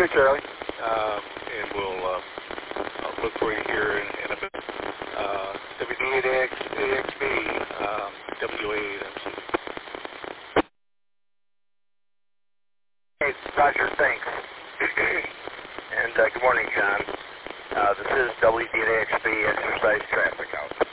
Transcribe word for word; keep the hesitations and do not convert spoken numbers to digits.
Charlie. Um, and we'll uh, I'll look for you here in, in a bit. Uh, W D eight A X B, um, W A eight M C. Hey, Roger, thanks. and uh, good morning, John. Uh, this is W D eight A X B Exercise Traffic Out.